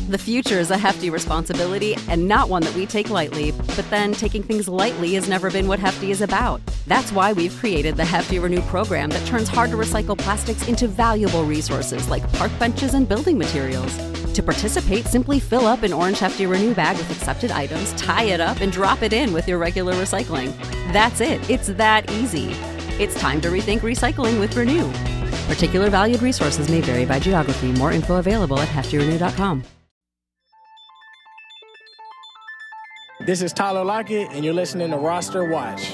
The future is a hefty responsibility and not one that we take lightly, but then taking things lightly has never been what Hefty is about. That's why we've created the Hefty Renew program that turns hard-to-recycle plastics into valuable resources like park benches and building materials. To participate, simply fill up an orange Hefty Renew bag with accepted items, tie it up, and drop it in with your regular recycling. That's it. It's that easy. It's time to rethink recycling with Renew. Particular valued resources may vary by geography. More info available at heftyrenew.com. This is Tyler Lockett, and you're listening to Roster Watch.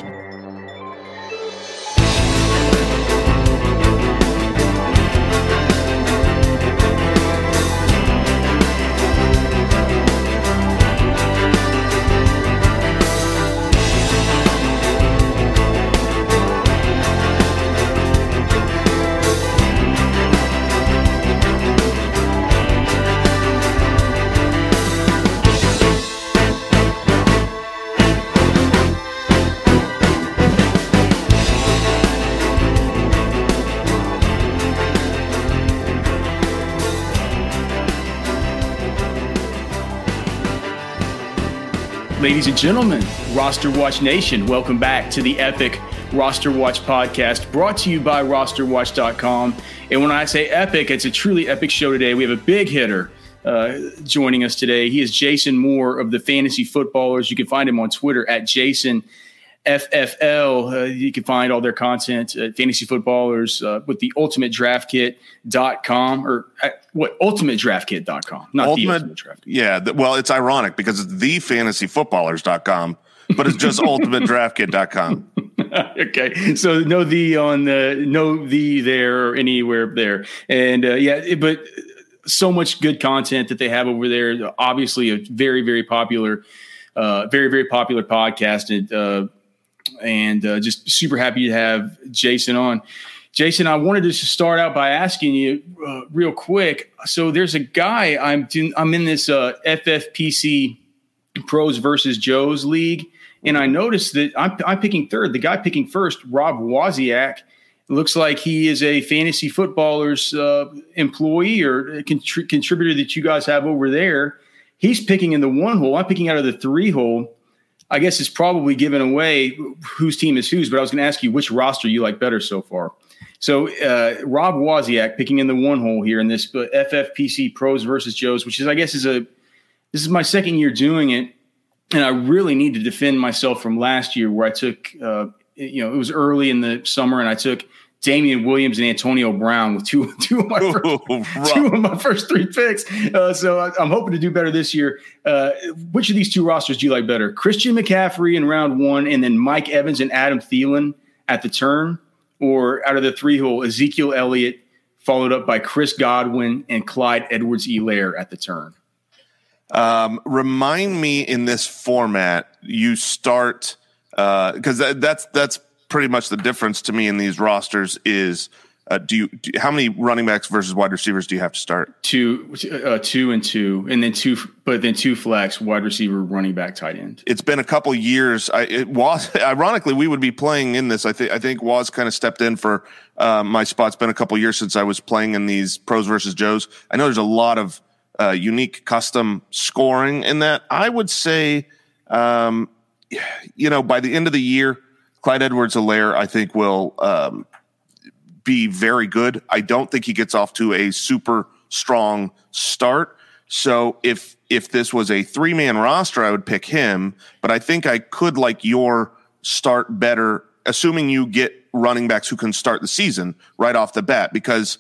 Ladies and gentlemen, Roster Watch Nation, welcome back to the epic Roster Watch podcast brought to you by rosterwatch.com. And when I say epic, it's a truly epic show today. We have a big hitter joining us today. He is Jason Moore of the Fantasy Footballers. You can find him on Twitter at JasonFFL. You can find all their content at Fantasy Footballers with the ultimatedraftkit.com or ultimatedraftkit.com, not the Ultimate Draft Kit. Yeah, well, it's ironic because it's thefantasyfootballers.com, but it's just ultimatedraftkit.com. Okay, so no the there or anywhere there, and but so much good content that they have over there. Obviously, a very very popular podcast, and just super happy to have Jason on. Jason, I wanted to start out by asking you real quick. So there's a guy I'm in this FFPC Pros versus Joes league, and I noticed that I'm picking third. The guy picking first, Rob Wozniak, looks like he is a Fantasy Footballers employee or contributor that you guys have over there. He's picking in the one hole. I'm picking out of the three hole. I guess it's probably given away whose team is whose, but I was going to ask you which roster you like better so far. So Rob Wozniak picking in the one hole here in this FFPC Pros versus Joes, which is, I guess, this is my second year doing it. And I really need to defend myself from last year where I took, it was early in the summer and I took Damian Williams and Antonio Brown with two of my first three picks. So I'm hoping to do better this year. Which of these two rosters do you like better? Christian McCaffrey in round one and then Mike Evans and Adam Thielen at the turn? Or out of the three hole, Ezekiel Elliott followed up by Chris Godwin and Clyde Edwards-Helaire at the turn? Remind me in this format, you start because that's pretty much the difference to me in these rosters is how many running backs versus wide receivers do you have to start? Two and two, and then two flex, wide receiver, running back, tight end. It's been a couple years. Ironically, we would be playing in this. I think Woz kind of stepped in for my spot. It's been a couple years since I was playing in these Pros versus Joes. I know there's a lot of unique custom scoring in that. I would say, by the end of the year, Clyde Edwards-Helaire, I think, will be very good. I don't think he gets off to a super strong start. So if this was a three-man roster, I would pick him. But I think I could like your start better, assuming you get running backs who can start the season right off the bat. Because,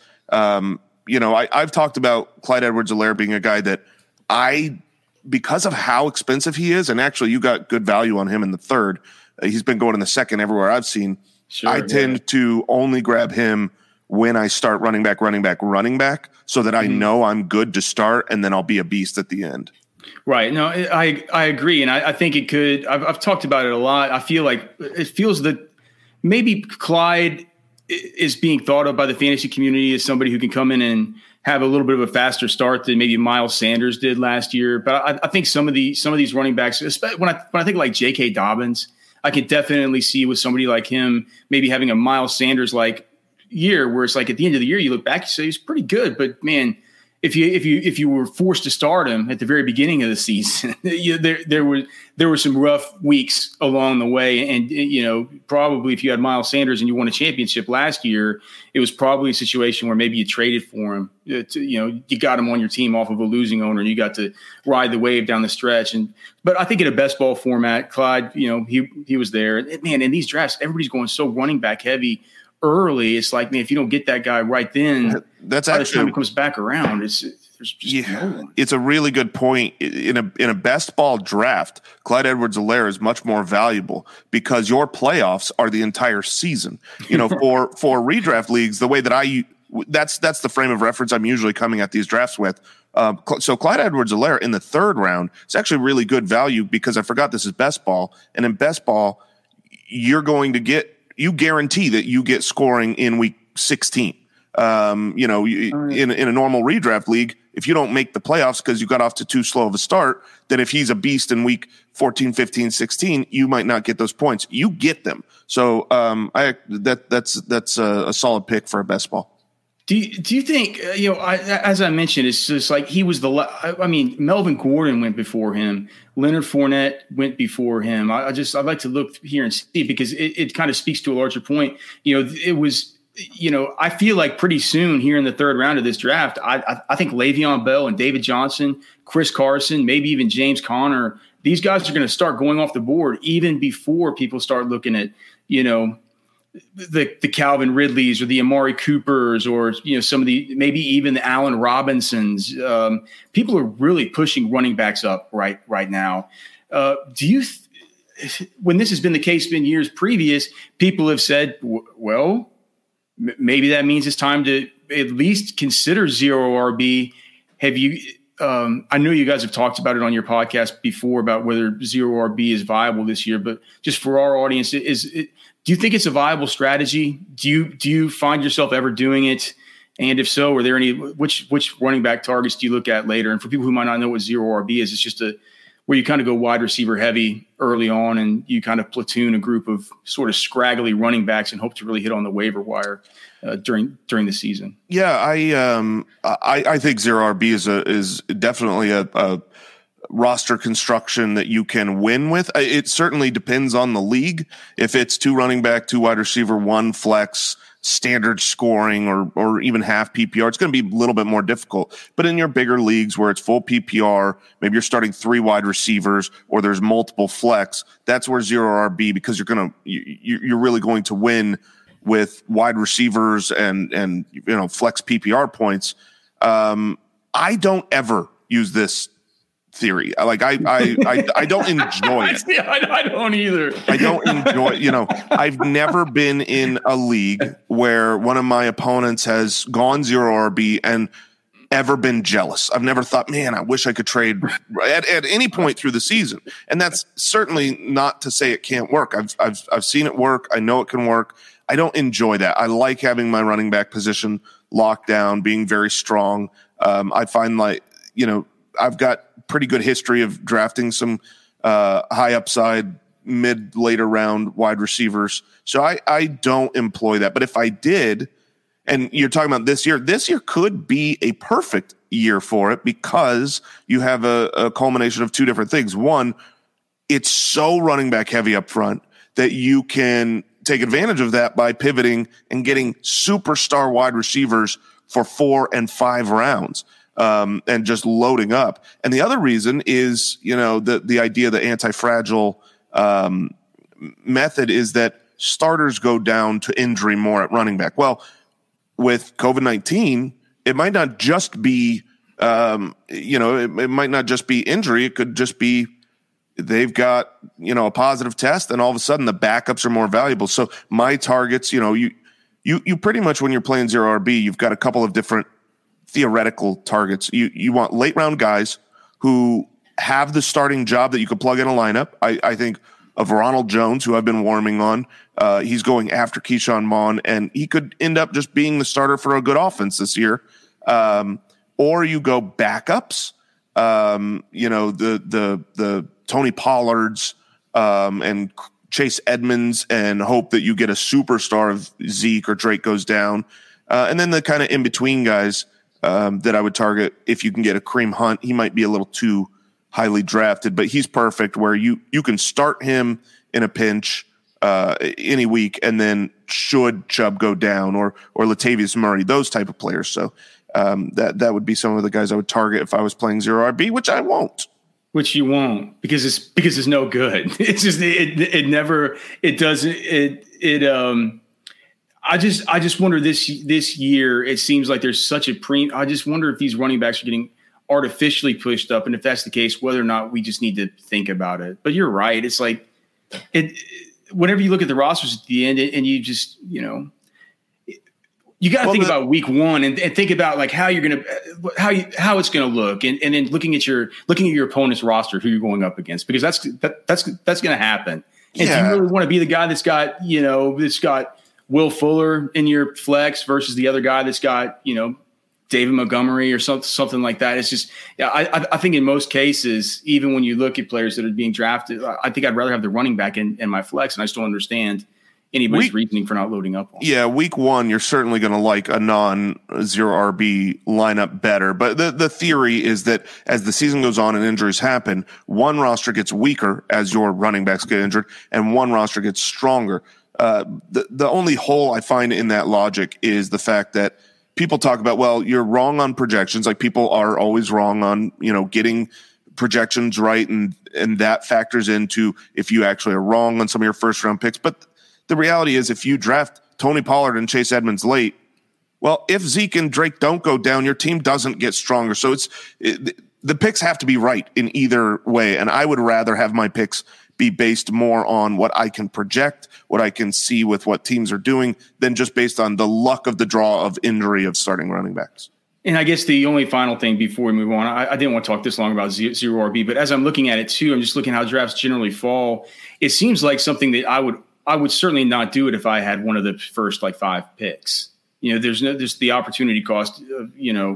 I've talked about Clyde Edwards-Helaire being a guy that because of how expensive he is, and actually you got good value on him in the third, he's been going in the second everywhere I've seen. Sure, I tend to only grab him when I start running back, so that I know I'm good to start, and then I'll be a beast at the end. Right. No, I agree, and I think it could. I've talked about it a lot. I feel like it feels that maybe Clyde is being thought of by the fantasy community as somebody who can come in and have a little bit of a faster start than maybe Miles Sanders did last year. But I think some of these running backs, especially when I think like J.K. Dobbins, I could definitely see with somebody like him maybe having a Miles Sanders like year where it's like at the end of the year you look back and say he's pretty good, but man, if you were forced to start him at the very beginning of the season, there were some rough weeks along the way. And, probably if you had Miles Sanders and you won a championship last year, it was probably a situation where maybe you traded for him. You got him on your team off of a losing owner, and you got to ride the wave down the stretch. But I think in a best ball format, Clyde, he was there. Man, in these drafts, everybody's going so running back heavy early. It's like, man, if you don't get that guy right then, that's by actually the time it comes back around, there's just no one. It's a really good point. In a best ball draft, Clyde Edwards-Helaire is much more valuable because your playoffs are the entire season. For redraft leagues, the way that that's the frame of reference I'm usually coming at these drafts with. So Clyde Edwards-Helaire in the third round is actually really good value because I forgot this is best ball, and in best ball, you guarantee that you get scoring in week 16. In a normal redraft league, if you don't make the playoffs because you got off to too slow of a start, then if he's a beast in week 14, 15, 16, you might not get those points. You get them. So that's a solid pick for a best ball. Do you think, as I mentioned, it's just like he was Melvin Gordon went before him. Leonard Fournette went before him. I'd like to look here and see, because it kind of speaks to a larger point. It was, I feel like pretty soon here in the third round of this draft, I think Le'Veon Bell and David Johnson, Chris Carson, maybe even James Conner, these guys are going to start going off the board even before people start looking at, the Calvin Ridleys or the Amari Coopers or some of the, maybe even the Allen Robinsons. People are really pushing running backs up right now. When this has been the case in years previous, people have said, well, maybe that means it's time to at least consider zero RB. Have you? I know you guys have talked about it on your podcast before about whether zero RB is viable this year, but just for our audience, do you think it's a viable strategy? Do you find yourself ever doing it? And if so, are there any which running back targets do you look at later? And for people who might not know what zero RB is, it's just where you kind of go wide receiver heavy early on, and you kind of platoon a group of sort of scraggly running backs and hope to really hit on the waiver wire during the season. Yeah, I think zero RB is definitely a roster construction that you can win with. It certainly depends on the league. If it's 2 running back, 2 wide receiver, 1 flex, standard scoring, or even half PPR, it's going to be a little bit more difficult. But in your bigger leagues where it's full PPR, maybe you're starting 3 wide receivers, or there's multiple flex, that's where zero RB, because you're really going to win with wide receivers and flex PPR points. I don't ever use this theory. I don't enjoy it. Yeah, I don't either. I don't enjoy, I've never been in a league where one of my opponents has gone zero RB and ever been jealous. I've never thought, man, I wish I could trade at any point through the season. And that's certainly not to say it can't work. I've seen it work. I know it can work. I don't enjoy that. I like having my running back position locked down, being very strong. I find I've got pretty good history of drafting some high upside later round wide receivers. So I don't employ that. But if I did, and you're talking about this year could be a perfect year for it because you have a culmination of 2 different things. One, it's so running back heavy up front that you can take advantage of that by pivoting and getting superstar wide receivers for 4 and 5 rounds. And just loading up. And the other reason is, the idea, the anti-fragile method is that starters go down to injury more at running back. Well, with COVID-19, it might not just be, it might not just be injury. It could just be they've got, a positive test, and all of a sudden the backups are more valuable. So my targets, you pretty much, when you're playing zero RB, you've got a couple of different theoretical targets. You want late round guys who have the starting job that you could plug in a lineup. I think of Ronald Jones, who I've been warming on. He's going after Keyshawn Vaughn, and he could end up just being the starter for a good offense this year. Or you go backups, the Tony Pollards and Chase Edmonds, and hope that you get a superstar of Zeke or Drake goes down. And then the kind of in-between guys, that I would target. If you can get a Kareem Hunt, he might be a little too highly drafted, but he's perfect where you can start him in a pinch any week, and then should Chubb go down or Latavius Murray, those type of players. So that would be some of the guys I would target if I was playing zero RB, which I won't. Which you won't, because it's no good. It's just it never it doesn't it. I just wonder this year. It seems like there's such a I just wonder if these running backs are getting artificially pushed up, and if that's the case, whether or not we just need to think about it. But you're right. It's like whenever you look at the rosters at the end, and you just you got to think about week one and think about like how you're how it's gonna look, and then looking at your opponent's roster, who you're going up against, because that's gonna happen. And if you really want to be the guy that's got Will Fuller in your flex versus the other guy that's got David Montgomery or something like that, it's just I think in most cases, even when you look at players that are being drafted, I think I'd rather have the running back in my flex, and I still understand anybody's reasoning for not loading up on. Yeah, week one, you're certainly going to like a non-zero RB lineup better. But the theory is that as the season goes on and injuries happen, one roster gets weaker as your running backs get injured, and one roster gets stronger. The only hole I find in that logic is the fact that people talk about, well, you're wrong on projections. Like, people are always wrong on, getting projections right, and that factors into if you actually are wrong on some of your first round picks. But the reality is, if you draft Tony Pollard and Chase Edmonds late, well, if Zeke and Drake don't go down, your team doesn't get stronger. So the picks have to be right in either way. And I would rather have my picks be based more on what I can project, what I can see with what teams are doing, than just based on the luck of the draw of injury of starting running backs. And I guess the only final thing before we move on, I didn't want to talk this long about zero RB, but as I'm looking at it too, I'm just looking how drafts generally fall. It seems like something that I would certainly not do it if I had one of the first 5 picks. There's the opportunity cost of,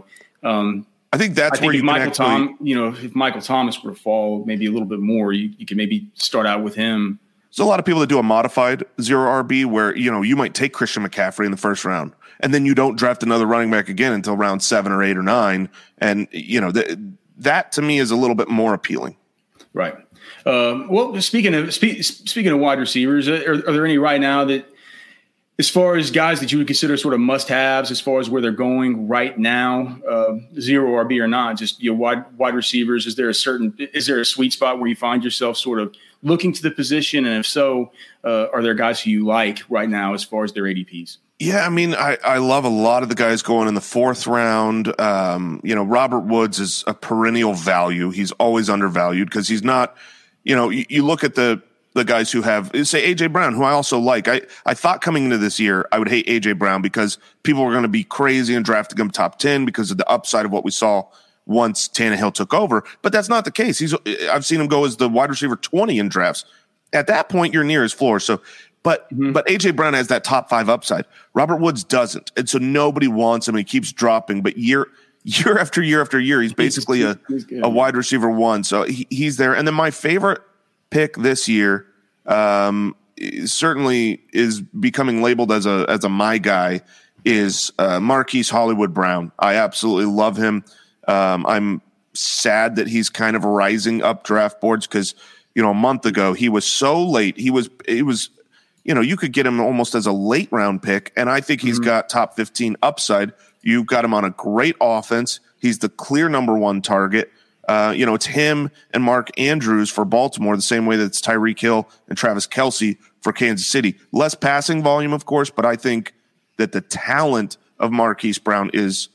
I think that's where you can if Michael Thomas were to fall maybe a little bit more, you can maybe start out with him. There's a lot of people that do a modified zero RB where, you might take Christian McCaffrey in the first round, and then you don't draft another running back again until round 7 or 8 or 9. And, that to me is a little bit more appealing. Right. Well, speaking of wide receivers, are there any right now that, as far as guys that you would consider sort of must-haves as far as where they're going right now, zero RB or not, just wide receivers? Is there a sweet spot where you find yourself sort of looking to the position, and if so, are there guys who you like right now as far as their ADPs? Yeah, I mean, I love a lot of the guys going in the 4th round. Robert Woods is a perennial value. He's always undervalued because he's not. You look at the guys who have, say, A.J. Brown, who I also like. I thought coming into this year I would hate A.J. Brown because people were going to be crazy and drafting him top 10 because of the upside of what we saw once Tannehill took over. But that's not the case. I've seen him go as the wide receiver 20 in drafts. At that point, you're near his floor. So, but A.J. Brown has that top 5 upside. Robert Woods doesn't. And so nobody wants him, and he keeps dropping. But year after year after year, he's basically a wide receiver 1. So he's there. And then my favorite pick this year certainly is becoming labeled as a my guy is Marquise Hollywood Brown. I absolutely love him. I'm sad that he's kind of rising up draft boards because a month ago he was so late. He was you could get him almost as a late round pick, and I think he's got top 15 upside. You've got him on a great offense. He's the clear number 1 target. It's him and Mark Andrews for Baltimore, the same way that it's Tyreek Hill and Travis Kelce for Kansas City. Less passing volume, of course, but I think that the talent of Marquise Brown is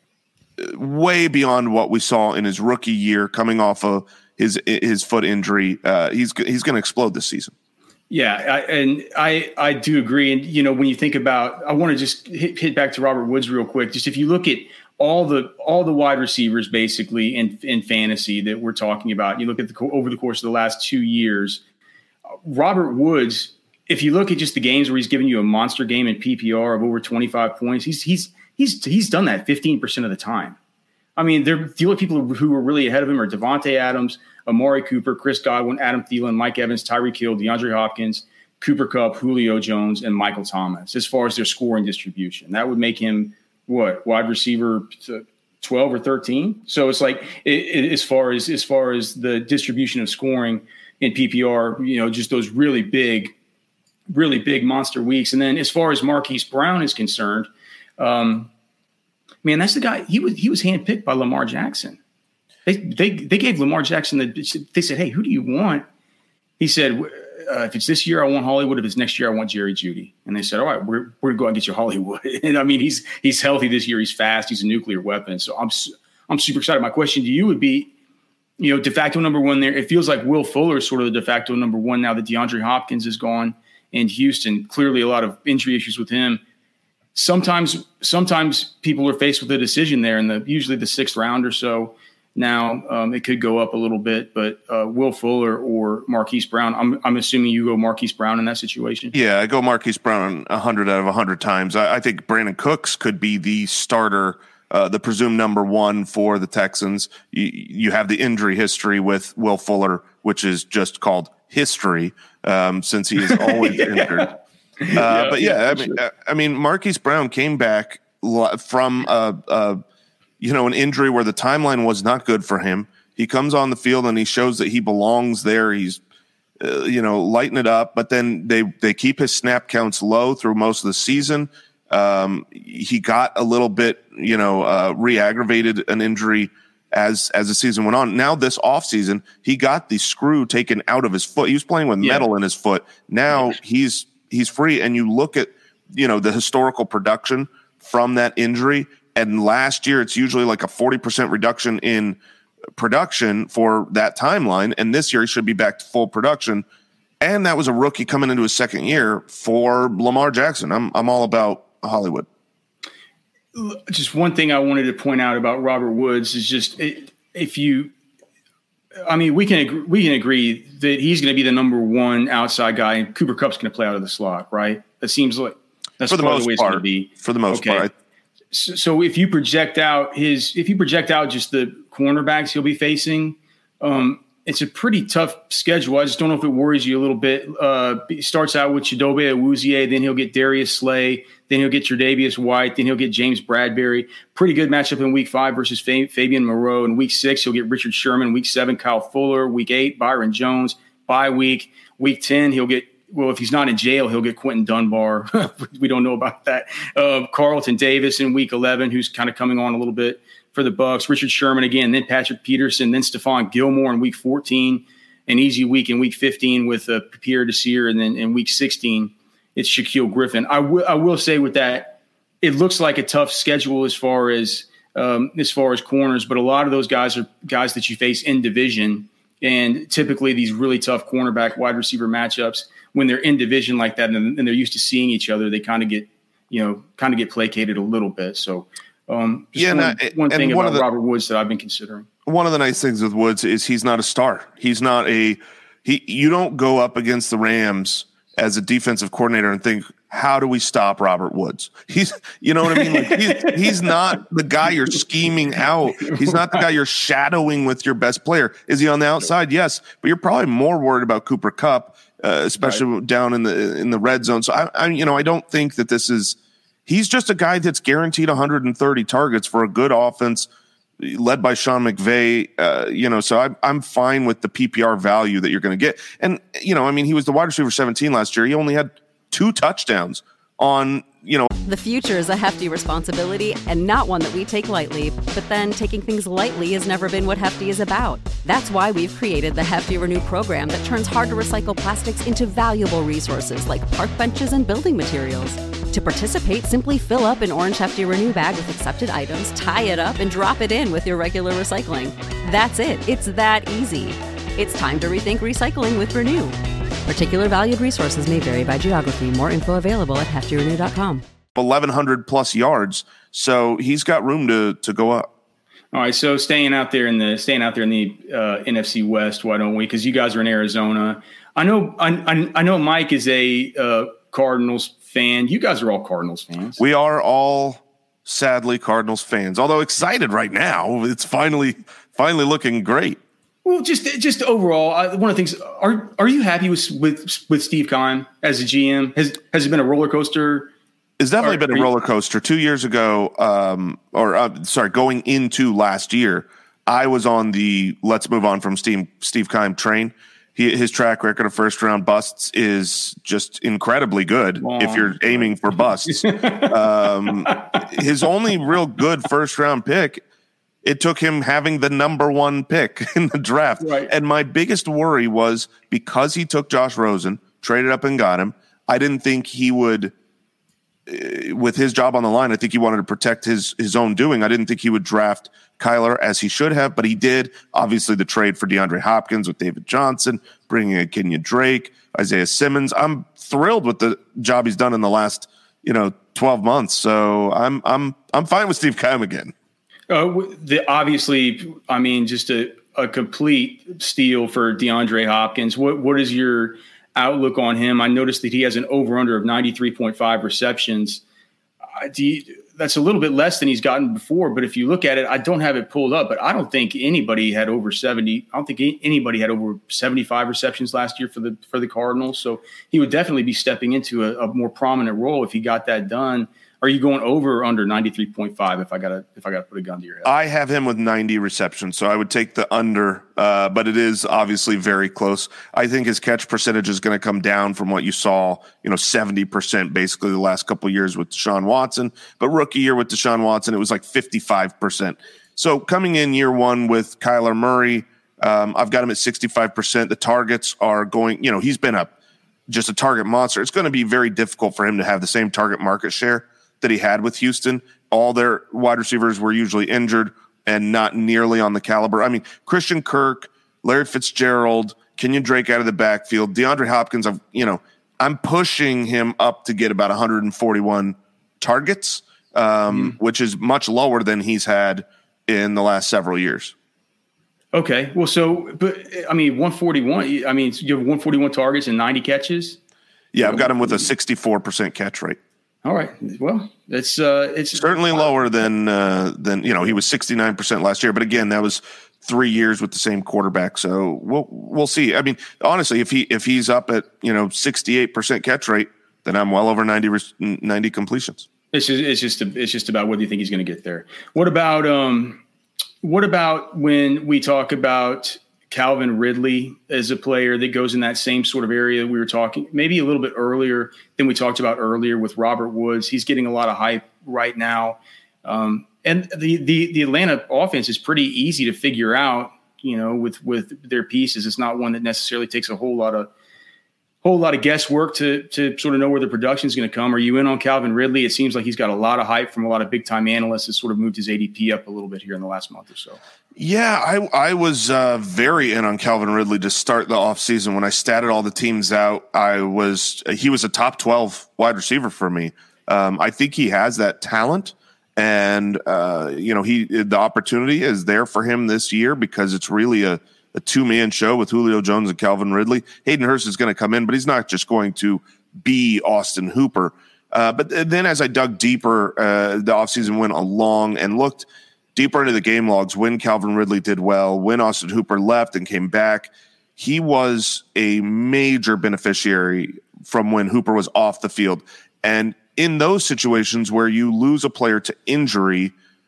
way beyond what we saw in his rookie year coming off of his foot injury. He's going to explode this season. Yeah, I do agree. And, when you think about – I want to just hit back to Robert Woods real quick. Just if you look at – all the wide receivers basically in fantasy that we're talking about. You look at over the course of the last 2 years, Robert Woods, if you look at just the games where he's given you a monster game in PPR of over 25 points, he's done that 15% of the time. I mean, the only people who are really ahead of him are Devontae Adams, Amari Cooper, Chris Godwin, Adam Thielen, Mike Evans, Tyreek Hill, DeAndre Hopkins, Cooper Kupp, Julio Jones, and Michael Thomas as far as their scoring distribution. That would make him wide receiver 12 or 13. So it's like as far as the distribution of scoring in PPR, just those really big monster weeks. And then as far as Marquise Brown is concerned, man, that's the guy. He was handpicked by Lamar Jackson. They gave Lamar Jackson they said, hey, who do you want? He said, if it's this year, I want Hollywood. If it's next year, I want Jerry Jeudy. And they said, all right, we're going to go out and get you Hollywood. And I mean, he's healthy this year. He's fast. He's a nuclear weapon. So I'm super excited. My question to you would be, de facto number one there. It feels like Will Fuller is sort of the de facto number one now that DeAndre Hopkins is gone in Houston. Clearly a lot of injury issues with him. Sometimes people are faced with a decision there in usually the 6th round or so. Now it could go up a little bit, but Will Fuller or Marquise Brown, I'm assuming you go Marquise Brown in that situation. Yeah, I go Marquise Brown 100 out of 100 times. I think Brandon Cooks could be the starter, the presumed number one for the Texans. You have the injury history with Will Fuller, which is just called history since he is always injured. But I mean, Marquise Brown came back from an injury where the timeline was not good for him. He comes on the field and he shows that he belongs there. He's, lighting it up, but then they keep his snap counts low through most of the season. He got a little bit, re-aggravated an injury as the season went on. Now this offseason, he got the screw taken out of his foot. He was playing with metal in his foot. Now he's free. And you look at, the historical production from that injury. And last year, it's usually like a 40% reduction in production for that timeline. And this year, he should be back to full production. And that was a rookie coming into his second year for Lamar Jackson. I'm all about Hollywood. Just one thing I wanted to point out about Robert Woods is just we can agree that he's going to be the number one outside guy, and Cooper Kupp's going to play out of the slot, right? That seems like that's for the most part. Going to be. For the most part. So if you project out just the cornerbacks he'll be facing, it's a pretty tough schedule. I just don't know if it worries you a little bit. He starts out with Chidobe Awuzie, then he'll get Darius Slay, then he'll get Tre'Davious White, then he'll get James Bradbury. Pretty good matchup in Week 5 versus Fabian Moreau. In Week 6, he'll get Richard Sherman. Week 7, Kyle Fuller. Week 8, Byron Jones. Bye week. Week 10, he'll get. Well, if he's not in jail, he'll get Quentin Dunbar. We don't know about that. Carlton Davis in Week 11, who's kind of coming on a little bit for the Bucs. Richard Sherman again, then Patrick Peterson, then Stephon Gilmore in Week 14. An easy week in Week 15 with Pierre Desir, and then in Week 16, it's Shaquille Griffin. I will say with that, it looks like a tough schedule as far as corners, but a lot of those guys are guys that you face in division, and typically these really tough cornerback wide receiver matchups, when they're in division like that and they're used to seeing each other, they kind of get placated a little bit. So one thing about Robert Woods that I've been considering. One of the nice things with Woods is he's not a star. He's not you don't go up against the Rams as a defensive coordinator and think, how do we stop Robert Woods? You know what I mean? Like he's not the guy you're scheming out. He's not the guy you're shadowing with your best player. Is he on the outside? Yes, but you're probably more worried about Cooper Kupp. Especially down in the red zone. So I don't think that he's just a guy that's guaranteed 130 targets for a good offense led by Sean McVay. So I'm fine with the PPR value that you're going to get. And, he was the wide receiver 17 last year. He only had 2 touchdowns on, The future is a hefty responsibility and not one that we take lightly. But then taking things lightly has never been what Hefty is about. That's why we've created the Hefty Renew program that turns hard-to-recycle plastics into valuable resources like park benches and building materials. To participate, simply fill up an orange Hefty Renew bag with accepted items, tie it up, and drop it in with your regular recycling. That's it. It's that easy. It's time to rethink recycling with Renew. Particular valued resources may vary by geography. More info available at heftyrenew.com. 1,100 plus yards, so he's got room to go up. All right, so staying out there in the NFC West, why don't we? Because you guys are in Arizona. I know Mike is a Cardinals fan. You guys are all Cardinals fans. We are all sadly Cardinals fans, although excited right now. It's finally looking great. Well, just overall, one of the things. Are you happy with Steve Keim as a GM? Has it been a roller coaster It's definitely been a roller coaster. 2 years ago, going into last year, I was on the let's move on from Steve Keim train. His track record of first-round busts is just incredibly good if you're aiming for busts. His only real good first-round pick, it took him having the number one pick in the draft. Right. And my biggest worry was because he took Josh Rosen, traded up and got him, I didn't think he would – with his job on the line, I think he wanted to protect his own doing. I didn't think he would draft Kyler as he should have, but he did. Obviously, the trade for DeAndre Hopkins with David Johnson, bringing in Kenyon Drake, Isaiah Simmons. I'm thrilled with the job he's done in the last 12 months. So I'm fine with Steve Keim again. Obviously, I mean, just a complete steal for DeAndre Hopkins. What is your outlook on him? I noticed that he has an over-under of 93.5 receptions. That's a little bit less than he's gotten before, but if you look at it, I don't have it pulled up, but I don't think anybody had over 70. I don't think anybody had over 75 receptions last year for the Cardinals. So he would definitely be stepping into a more prominent role if he got that done. Are you going over or under 93.5 if I gotta put a gun to your head? I have him with 90 receptions, so I would take the under, but it is obviously very close. I think his catch percentage is going to come down from what you saw, 70% basically the last couple of years with Deshaun Watson. But rookie year with Deshaun Watson, it was like 55%. So coming in year one with Kyler Murray, I've got him at 65%. The targets are going, he's been just a target monster. It's going to be very difficult for him to have the same target market share that he had with Houston. All their wide receivers were usually injured and not nearly on the caliber. I mean, Christian Kirk, Larry Fitzgerald, Kenyon Drake out of the backfield, DeAndre Hopkins, I'm pushing him up to get about 141 targets, which is much lower than he's had in the last several years. Okay. Well, 141, you have 141 targets and 90 catches? Yeah, I've got him with a 64% catch rate. All right. Well, it's certainly lower than he was 69% last year. But again, that was 3 years with the same quarterback. So we'll see. I mean, honestly, if he's up at 68% catch rate, then I'm well over 90 completions. It's just about whether you think he's going to get there. What about when we talk about Calvin Ridley as a player that goes in that same sort of area we were talking, maybe a little bit earlier than we talked about earlier with Robert Woods. He's getting a lot of hype right now. And the Atlanta offense is pretty easy to figure out, with their pieces. It's not one that necessarily takes a whole lot of guesswork to sort of know where the production is going to come. Are you in on Calvin Ridley? It seems like he's got a lot of hype from a lot of big time analysts. Has sort of moved his ADP up a little bit here in the last month or so. Yeah, I was very in on Calvin Ridley to start the offseason. When I statted all the teams out, he was a top 12 wide receiver for me. I think he has that talent, and the opportunity is there for him this year because it's really a two-man show with Julio Jones and Calvin Ridley. Hayden Hurst is going to come in, but he's not just going to be Austin Hooper. But then as I dug deeper, the offseason went along and looked deeper into the game logs when Calvin Ridley did well, when Austin Hooper left and came back. He was a major beneficiary from when Hooper was off the field. And in those situations where you lose a player to injury,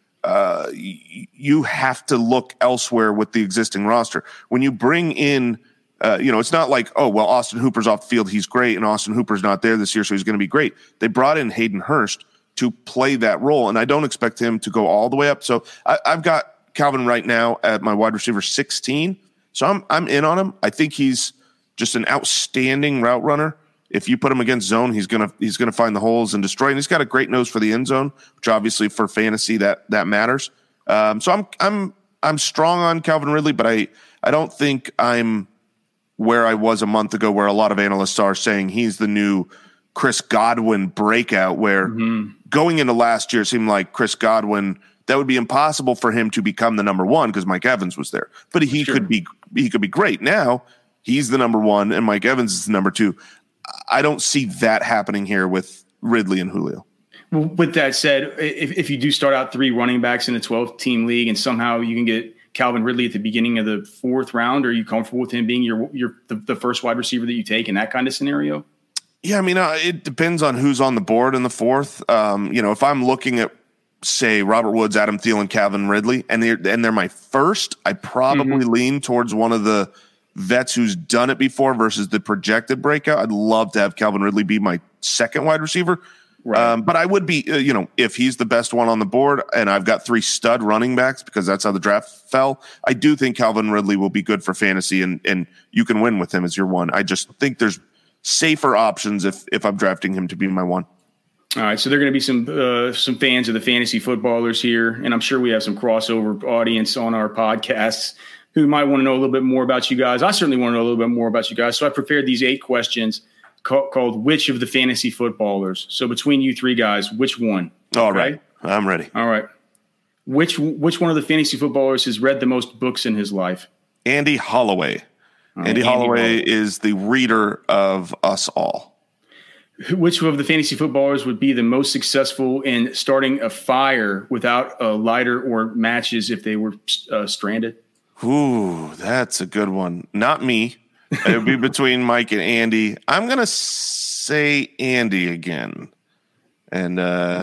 you have to look elsewhere with the existing roster. When you bring in, it's not like, oh, well, Austin Hooper's off the field, he's great, and Austin Hooper's not there this year, so he's going to be great. They brought in Hayden Hurst to play that role, and I don't expect him to go all the way up. So I've got Calvin right now at my wide receiver 16, so I'm in on him. I think he's just an outstanding route runner. If you put him against zone, he's gonna find the holes and destroy. And he's got a great nose for the end zone, which obviously for fantasy that matters. So I'm strong on Calvin Ridley, but I don't think I'm where I was a month ago, where a lot of analysts are saying he's the new Chris Godwin breakout. Where going into last year, it seemed like Chris Godwin, that would be impossible for him to become the number one because Mike Evans was there, but he could be great. Now he's the number one, and Mike Evans is the number two. I don't see that happening here with Ridley and Julio. Well, with that said, if you do start out 3 running backs in a 12-team league and somehow you can get Calvin Ridley at the beginning of the 4th round, are you comfortable with him being the first wide receiver that you take in that kind of scenario? Yeah, I mean, it depends on who's on the board in the fourth. If I'm looking at, say, Robert Woods, Adam Thielen, Calvin Ridley, and they're my first, I probably lean towards one of the vets who's done it before versus the projected breakout. I'd love to have Calvin Ridley be my second wide receiver. Right. But I would be, if he's the best one on the board and I've got 3 stud running backs because that's how the draft fell, I do think Calvin Ridley will be good for fantasy and you can win with him as your one. I just think there's safer options if I'm drafting him to be my one. All right, so there are going to be some fans of the fantasy footballers here, and I'm sure we have some crossover audience on our podcasts who might want to know a little bit more about you guys. I certainly want to know a little bit more about you guys. So I prepared these 8 questions called Which of the Fantasy Footballers? So between you 3 guys, which one? All right. I'm ready. All right. Which one of the fantasy footballers has read the most books in his life? Andy Holloway. Andy Holloway is the reader of us all. Which of the fantasy footballers would be the most successful in starting a fire without a lighter or matches if they were stranded? Ooh, that's a good one. Not me. It would be between Mike and Andy. I'm going to say Andy again. And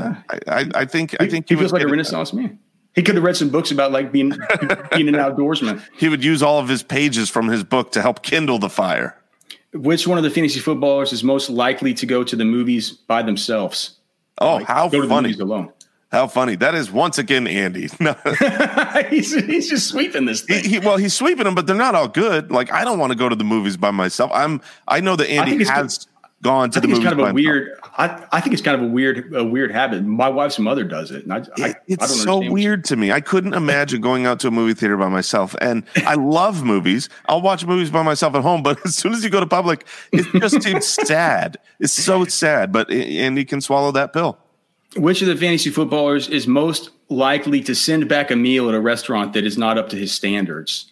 I think he feels like a Renaissance man. He could have read some books about like being an outdoorsman. He would use all of his pages from his book to help kindle the fire. Which one of the fantasy footballers is most likely to go to the movies by themselves? Oh, how go to funny. The movies alone. How funny. That is once again Andy. No. he's just sweeping this thing. He's sweeping them, but they're not all good. Like, I don't want to go to the movies by myself. I know that Andy has gone to the movies by himself. I think it's kind of a weird habit. My wife's mother does it. And it's so weird to me. I couldn't imagine going out to a movie theater by myself. And I love movies. I'll watch movies by myself at home. But as soon as you go to public, it just seems sad. It's so sad. But Andy can swallow that pill. Which of the fantasy footballers is most likely to send back a meal at a restaurant that is not up to his standards?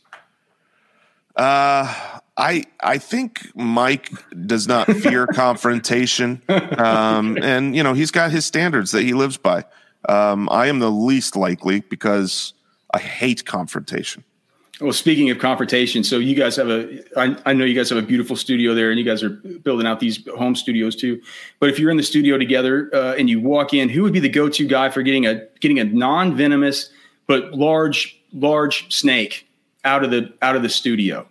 I think Mike does not fear confrontation. And, he's got his standards that he lives by. I am the least likely because I hate confrontation. Well, speaking of confrontation, so you guys have I know you guys have a beautiful studio there and you guys are building out these home studios too. But if you're in the studio together and you walk in, who would be the go-to guy for getting a non-venomous but large snake out of the studio?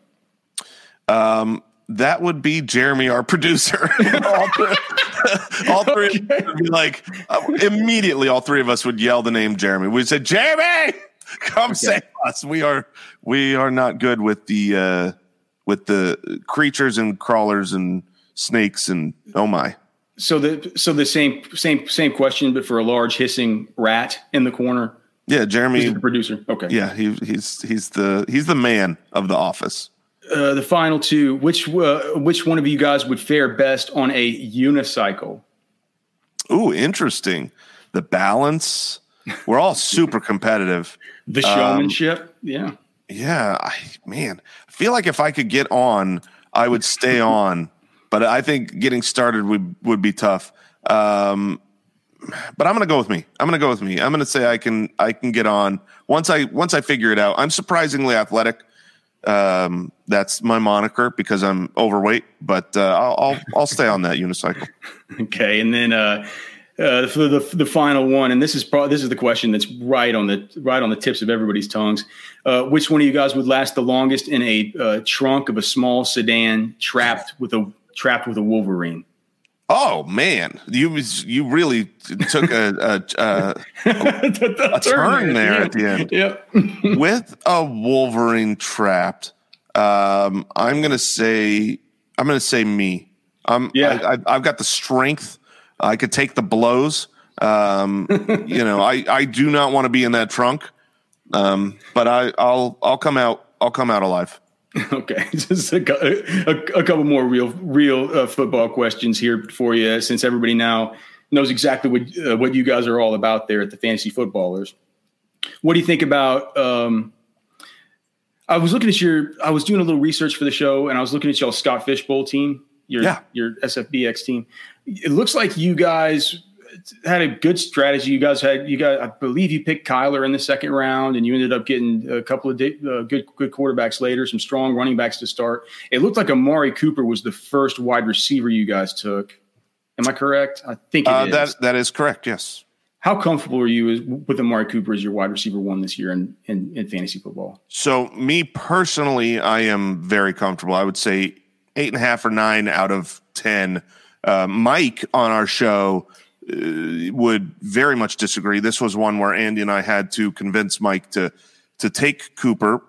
That would be Jeremy, our producer. all three would be like, immediately all 3 of us would yell the name Jeremy. We'd say, Jeremy, come save us. We are not good with the creatures and crawlers and snakes and oh my. So the same question, but for a large hissing rat in the corner. Yeah, Jeremy, the producer. Okay. Yeah, he's the man of the office. The final 2, which one of you guys would fare best on a unicycle? Ooh, interesting. The balance. We're all super competitive. The showmanship. Yeah. Yeah. I feel like if I could get on, I would stay on, but I think getting started would be tough. But I'm going to go with me. I'm going to say I can get on once I figure it out. I'm surprisingly athletic. That's my moniker because I'm overweight, but I'll stay on that unicycle. Okay, and then for the final one, and this is the question that's right on the tips of everybody's tongues. Which one of you guys would last the longest in a trunk of a small sedan trapped with a Wolverine? Oh man, you really took a turn there at the end. Yep. With a Wolverine trapped, I'm gonna say me. I've got the strength. I could take the blows. I do not want to be in that trunk. But I'll come out alive. Okay, just a couple more real football questions here for you, since everybody now knows exactly what you guys are all about there at the Fantasy Footballers. What do you think about? I was doing a little research for the show, and I was looking at y'all's Scott Fishbowl team, your SFBX team. It looks like you guys had a good strategy. You guys, I believe you picked Kyler in the second round, and you ended up getting a couple of good quarterbacks later, some strong running backs to start. It looked like Amari Cooper was the first wide receiver you guys took. Am I correct? I think it is. That is correct. Yes. How comfortable are you with Amari Cooper as your wide receiver one this year in fantasy football? So me personally, I am very comfortable. I would say 8.5 or 9 out of 10. Mike on our show would very much disagree. This was one where Andy and I had to convince Mike to take Cooper.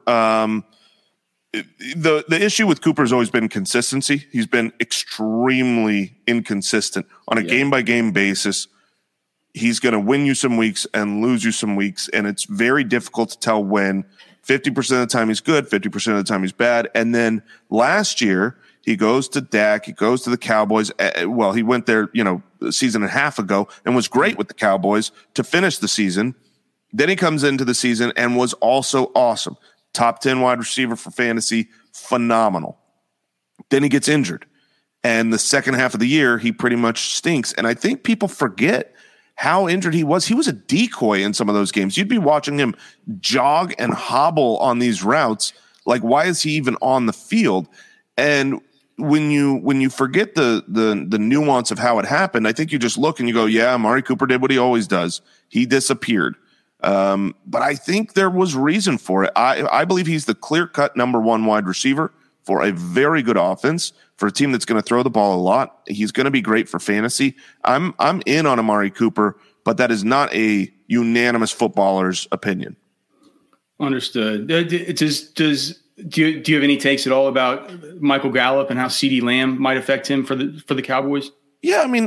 The issue with Cooper has always been consistency. He's been extremely inconsistent on a game-by-game basis. He's going to win you some weeks and lose you some weeks, and it's very difficult to tell when. 50% of the time he's good, 50% of the time he's bad. And then last year, he goes to Dak, he goes to the Cowboys. Well, he went there, a season and a half ago and was great with the Cowboys to finish the season. Then he comes into the season and was also awesome. Top 10 wide receiver for fantasy, phenomenal. Then he gets injured. And the second half of the year, he pretty much stinks. And I think people forget how injured he was. He was a decoy in some of those games. You'd be watching him jog and hobble on these routes. Like, why is he even on the field? And when you forget the nuance of how it happened, I think you just look and you go, yeah, Amari Cooper did what he always does. He disappeared. But I think there was reason for it. I believe he's the clear-cut number one wide receiver for a very good offense, for a team that's going to throw the ball a lot. He's going to be great for fantasy. I'm in on Amari Cooper, but that is not a unanimous footballer's opinion. Understood. Do you have any takes at all about Michael Gallup and how CeeDee Lamb might affect him for the Cowboys? Yeah, I mean,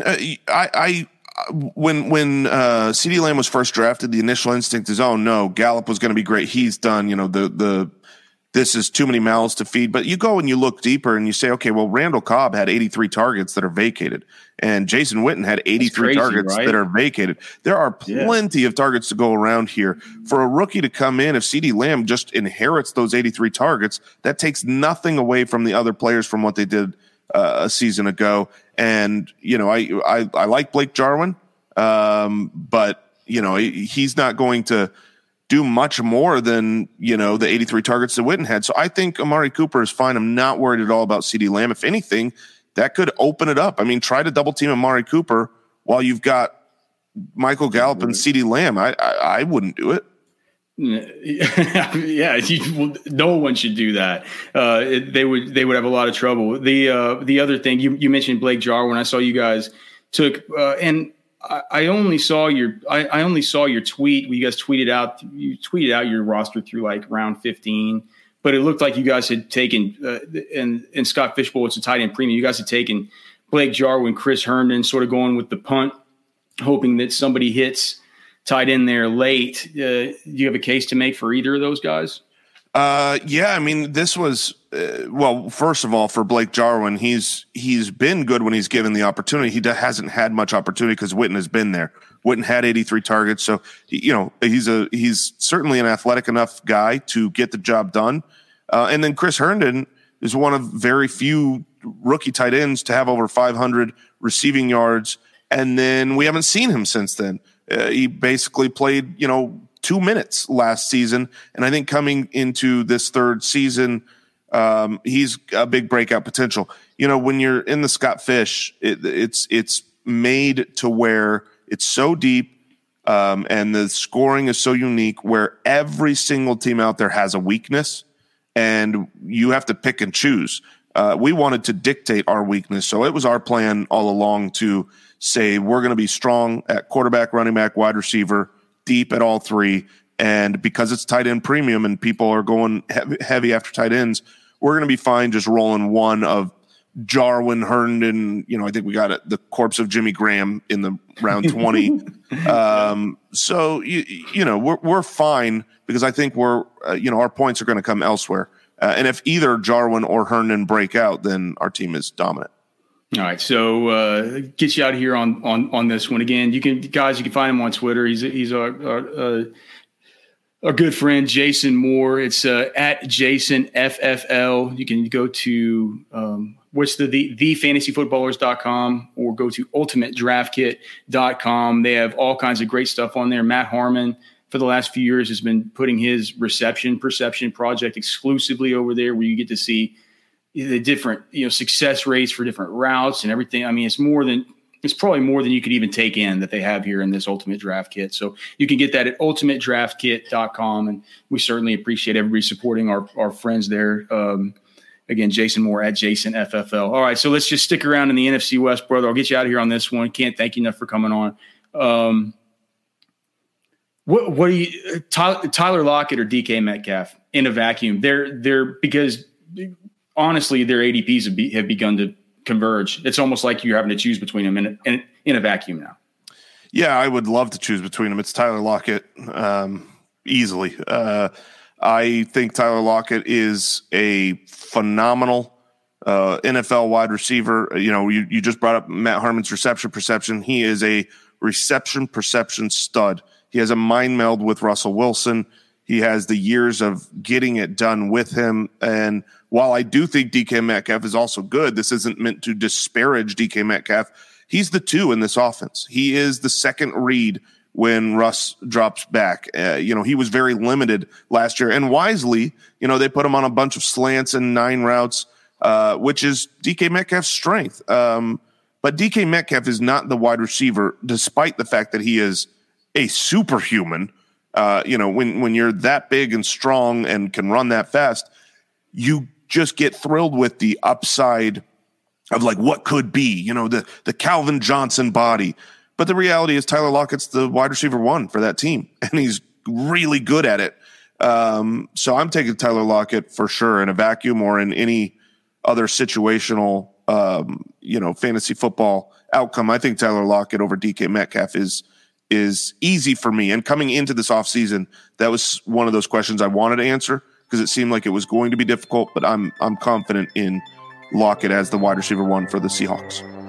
when CeeDee Lamb was first drafted, the initial instinct is, oh no, Gallup was going to be great. He's done. This is too many mouths to feed. But you go and you look deeper and you say, okay, well, Randall Cobb had 83 targets that are vacated, and Jason Witten had 83 targets that are vacated. There are plenty of targets to go around here. For a rookie to come in, if CeeDee Lamb just inherits those 83 targets, that takes nothing away from the other players from what they did a season ago. And, I like Blake Jarwin, but, he's not going to do much more than, the 83 targets that Witten had. So I think Amari Cooper is fine. I'm not worried at all about CeeDee Lamb. If anything, that could open it up. I mean, try to double team Amari Cooper while you've got Michael Gallup and CeeDee Lamb. I wouldn't do it. Yeah, no one should do that. They would have a lot of trouble. The other thing you mentioned, Blake Jarwin. I saw you guys took and I only saw your tweet. You guys tweeted out your roster through like round 15, but it looked like you guys had taken and Scott Fishbowl, it's a tight end premium. You guys had taken Blake Jarwin, Chris Herndon, sort of going with the punt, hoping that somebody hits tight end there late. Do you have a case to make for either of those guys? Yeah, I mean, this was first of all, for Blake Jarwin, he's been good when he's given the opportunity. He hasn't had much opportunity because Witten has been there. Witten had 83 targets, so he's certainly an athletic enough guy to get the job done. And then Chris Herndon is one of very few rookie tight ends to have over 500 receiving yards, and then we haven't seen him since then. He basically played, 2 minutes last season. And I think coming into this third season, he's a big breakout potential. When you're in the Scott Fish, it's made to where it's so deep, and the scoring is so unique where every single team out there has a weakness and you have to pick and choose. We wanted to dictate our weakness. So it was our plan all along to say, we're going to be strong at quarterback, running back, wide receiver, deep at all three. And because it's tight end premium and people are going heavy after tight ends, we're going to be fine just rolling one of Jarwin, Herndon. I think we got the corpse of Jimmy Graham in the round 20. So, we're fine because I think our points are going to come elsewhere. And if either Jarwin or Herndon break out, then our team is dominant. All right, so get you out of here on this one again. You can find him on Twitter. He's our good friend Jason Moore. It's at JasonFFL. You can go to what's the fantasyfootballers.com or go to ultimatedraftkit.com. They have all kinds of great stuff on there. Matt Harmon, for the last few years, has been putting his reception perception project exclusively over there, where you get to see the different, success rates for different routes and everything. I mean, it's more than It's probably more than you could even take in that they have here in this Ultimate Draft Kit. So you can get that at ultimatedraftkit.com. And we certainly appreciate everybody supporting our friends there. Again, Jason Moore at JasonFFL. All right, so let's just stick around in the NFC West, brother. I'll get you out of here on this one. Can't thank you enough for coming on. What do you Tyler Lockett or DK Metcalf in a vacuum? They're because honestly, their ADPs have begun to converge. It's almost like you're having to choose between them in a vacuum now. Yeah, I would love to choose between them. It's Tyler Lockett easily. I think Tyler Lockett is a phenomenal NFL wide receiver. You know, you just brought up Matt Harmon's reception perception. He is a reception perception stud. He has a mind meld with Russell Wilson. He has the years of getting it done with him. And while I do think DK Metcalf is also good, this isn't meant to disparage DK Metcalf. He's the 2 in this offense. He is the second read when Russ drops back. He was very limited last year. And wisely, they put him on a bunch of slants and 9 routes, which is DK Metcalf's strength. But DK Metcalf is not the wide receiver, despite the fact that he is a superhuman. When you're that big and strong and can run that fast, you just get thrilled with the upside of like what could be, the Calvin Johnson body. But the reality is Tyler Lockett's the wide receiver 1 for that team, and he's really good at it. So I'm taking Tyler Lockett for sure in a vacuum or in any other situational, fantasy football outcome. I think Tyler Lockett over DK Metcalf is easy for me. And coming into this offseason, that was one of those questions I wanted to answer because it seemed like it was going to be difficult, but I'm confident in Lockett as the wide receiver 1 for the Seahawks.